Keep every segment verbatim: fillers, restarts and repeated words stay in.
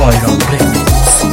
Bayram Remix.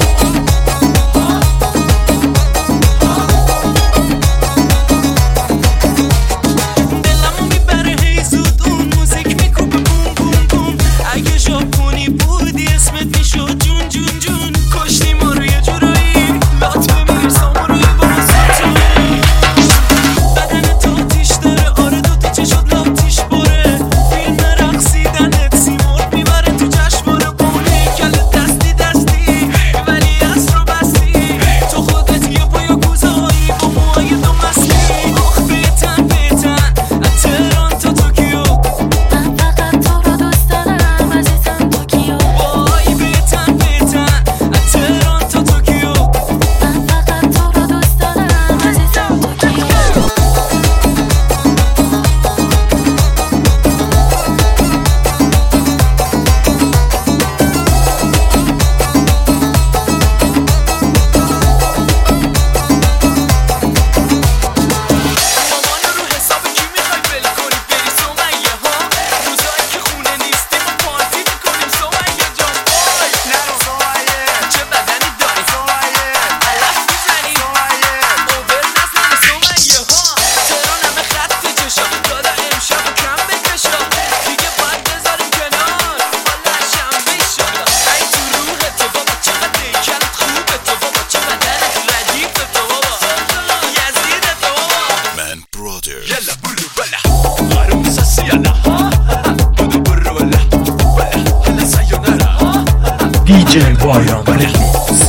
دی جی Bayram Remix.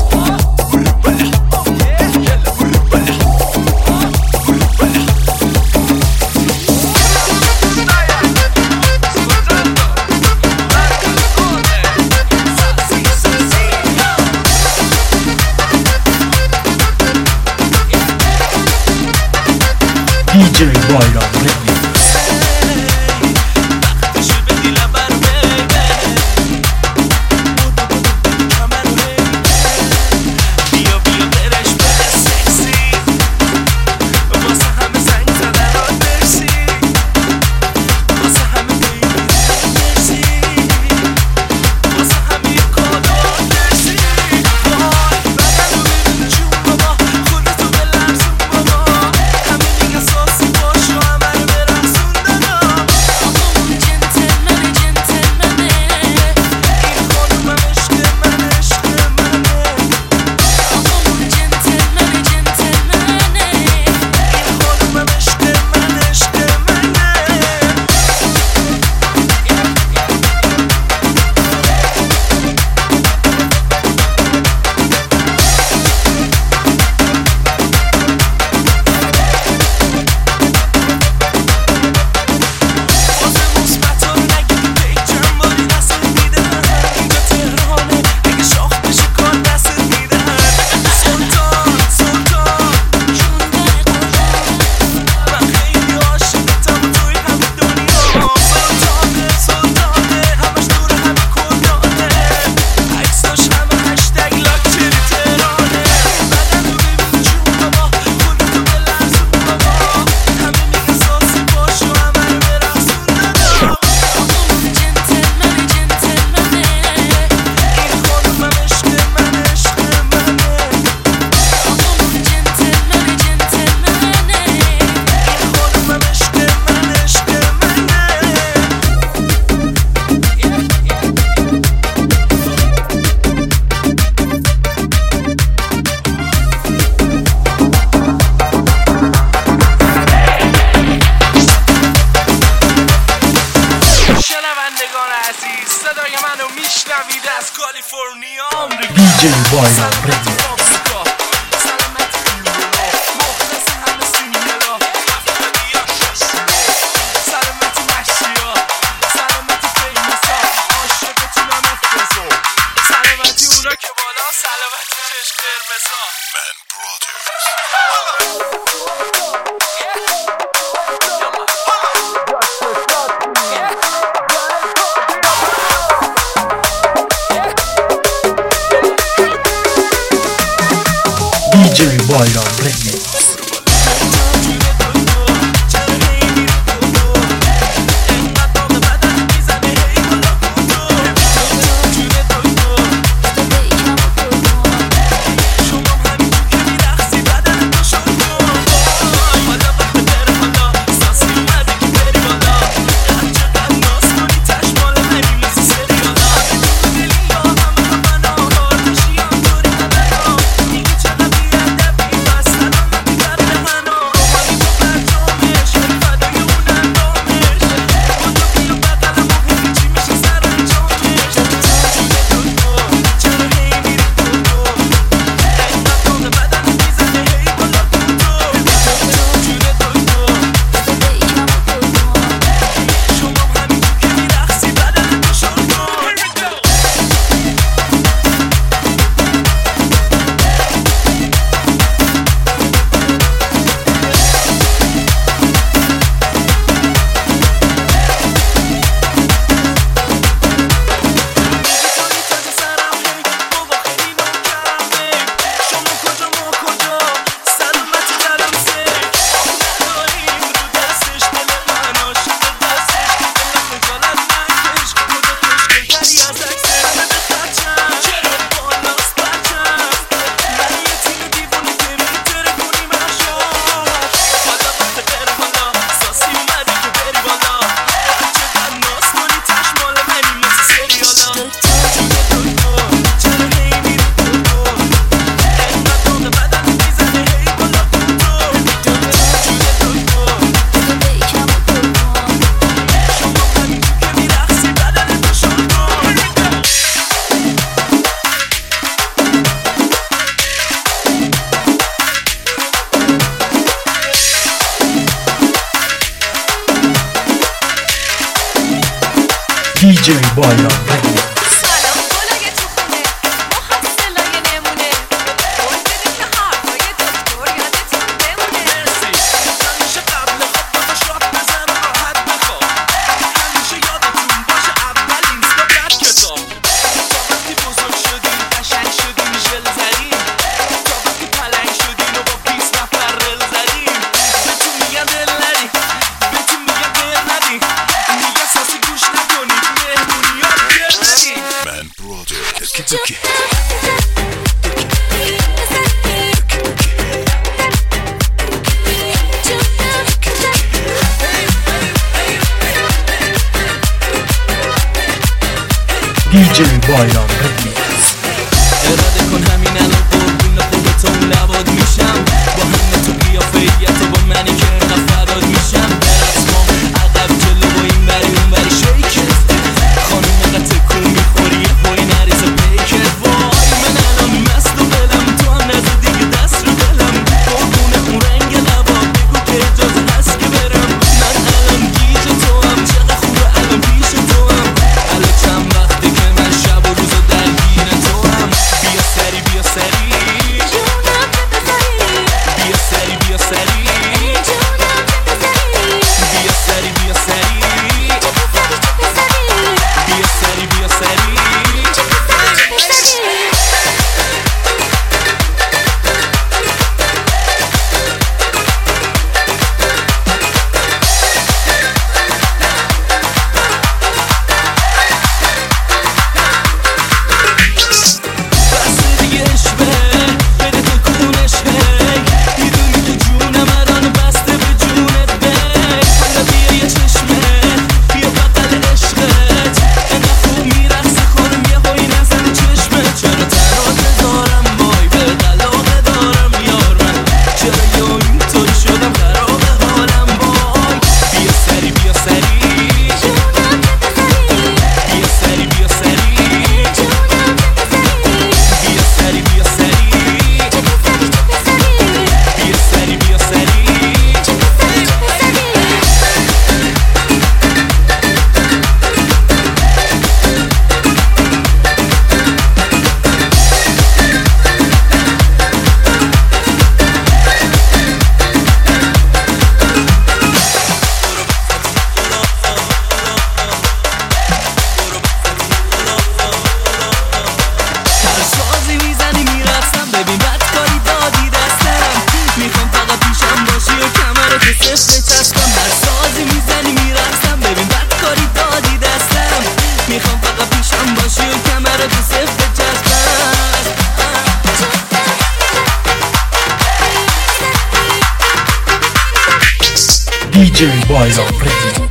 دی جی Bayram Remix. دی جی Bayram Remix. دی جی Bayram Remix. دیجی بایرام رمیکس. دیجی بایرام رمیکس. اراده کن همین الان قربون خودت اون لباد میشم، با همه تو قیافه‌یت و با منی که انقدر فداد میشم. برسمام عقب جلو و این بری اون بری شیکت، خانوم انقدر تکون میخوری یه پای نریزه پیکت. وای من الان مست و دلم، تو هم نزد دیگه دست رو دلم. قربون اون رنگ لبا بگو که اجازه هست که برم. من الان گیج تو هم، چقدر خوبه الان پیش تو هم. الان چند وقته که من شب و روز درگیر تو هم. بیا سری بیا سری بیا سری بیا سری بیا سری بیا سری بیا سری بیا سری. دیجی بایرام رمیکس.